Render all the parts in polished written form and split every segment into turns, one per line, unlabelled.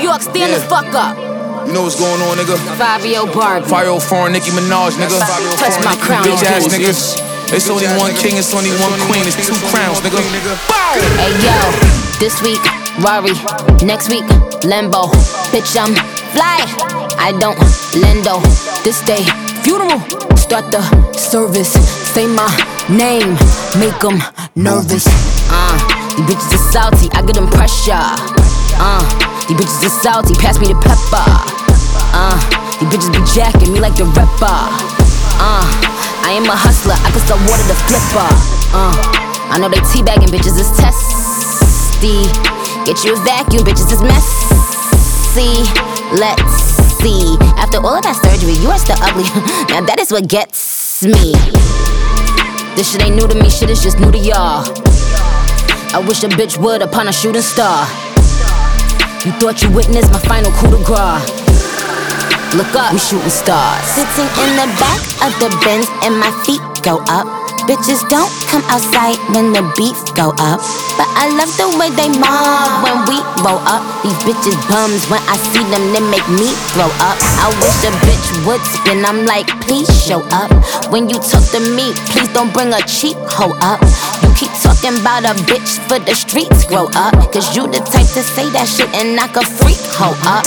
York, stand the fuck up.
You know what's going on, nigga?
5-year-old Barbie.
5-year-old foreign Nicki Minaj, nigga.
Touch my crown,
bitch ass
bitch.
niggas. It's only one king, it's only one queen, it's 2 crowns, nigga.
Hey yo, this week, Rari. Next week, Lambo. Bitch, I'm fly. I don't lendo. This day, funeral. Start the service. Say my name. Make them nervous. These bitches are salty. I get them pressure. These bitches are salty. Pass me the pepper. These bitches be jacking me like the rapper. I am a hustler, I can sell water to flipper. I know they teabagging, bitches is testy. Get you a vacuum, bitches is messy. Let's see. After all of that surgery, you are still ugly. Now that is what gets me. This shit ain't new to me, shit is just new to y'all. I wish a bitch would upon a shooting star. You thought you witnessed my final coup de grace. Look up, we shooting stars.
Sitting in the back of the Benz and my feet go up. Bitches don't come outside when the beef go up. But I love the way they mob when we roll up. These bitches bums, when I see them, they make me throw up. I wish a bitch would spin, I'm like, please show up. When you talk to me, please don't bring a cheap hoe up. You keep talking about a bitch for the streets, grow up. Cause you the type to say that shit and knock a freak hoe up.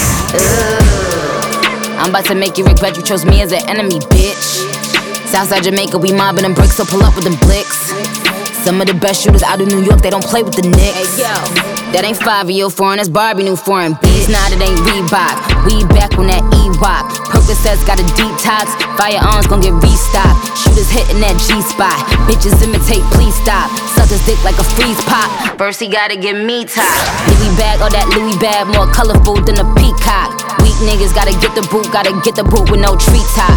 I'm about to make you regret you chose me as an enemy, bitch. Southside Jamaica, we mobbing them bricks, so pull up with them blicks. Some of the best shooters out of New York, they don't play with the Knicks. That ain't 5-year-old foreign, that's Barbie new foreign beats. Nah, that ain't Reebok, we back on that Ewok. Percocets got a detox, firearms gon' get restocked. Shooters hitting that G-spot, bitches imitate, please stop. Suckers dick like a freeze pop, first he gotta get me top. Louis bag, all that Louis bag, more colorful than a peacock. Weak niggas gotta get the boot with no treetop.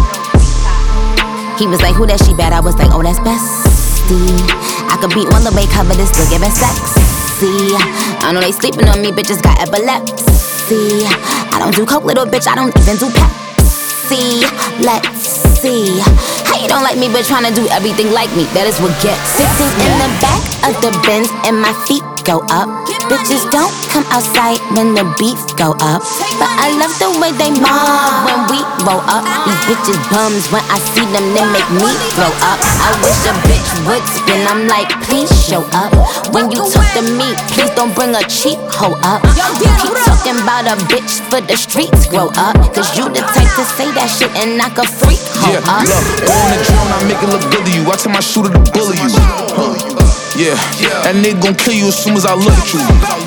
He was like, who that she bad? I was like, oh, that's bestie. I could be on the way cover this, still giving sexy. I know they sleeping on me, bitches got epilepsy. I don't do coke, little bitch, I don't even do Pepsi. Let's see. How you don't like me, but tryna do everything like me? That is what gets. Sitting in the back of the Benz and my feet go up. Bitches don't come outside when the beef go up. But I love the way they mob when we roll up. These bitches bums, when I see them, they make me throw up. I wish a bitch would spin, I'm like, please show up. When you talk to me, please don't bring a cheap hoe up. You keep talking about a bitch for the streets, grow up. Cause you the type to say that shit and knock a freak hoe up.
Look, on the drone, I make it look good to you. I tell my shooter to bully you. Yeah, that nigga gon' kill you as soon as I look at you.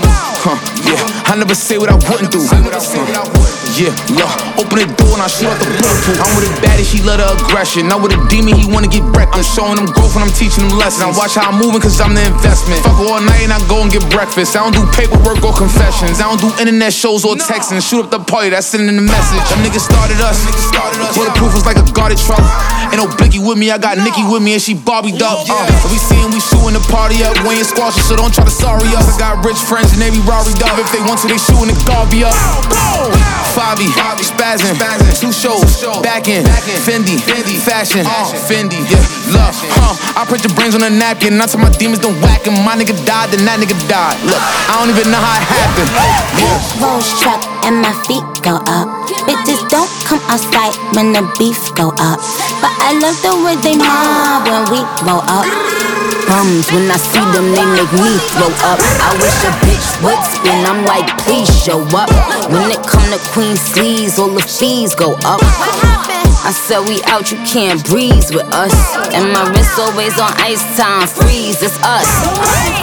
Yeah, I never say what I wouldn't do. Yeah, look, open the door and I shoot out the bulletproof. I'm with a baddie, she love the aggression. Not with a demon, he wanna get wrecked. I'm showing them growth and I'm teaching them lessons. I watch how I'm moving cause I'm the investment. Fuck all night and I go and get breakfast. I don't do paperwork or confessions. I don't do internet shows or texting. Shoot up the party, that's sending the message. Them niggas started us. Bulletproof was like a guarded truck. Ain't no Biggie with me, I got Nicki with me and she Barbie'd up. We seeing we shooting the party up. We ain't squashing, so don't try to sorry us. I got rich friends and they be Rari'd up. If they want to, they shooting the Garvey up. Fabi, spazzing, 2 shows, back in, Fendi, fashion, Fendi, yeah, love, I print your brains on a napkin, and I tell my demons don't whack him. My nigga died, then that nigga died. Look, I don't even know how it happened.
Rolls truck and my feet go up. Bitches don't come outside when the beef go up. But I love the way they mob when we roll up.
Bums, when I see them, they make me throw up. I wish a bitch would spin, I'm like, please show up. When it come to Queen sleeves, all the fees go up. I said we out, you can't breeze with us. And my wrist always on ice time, freeze, it's us.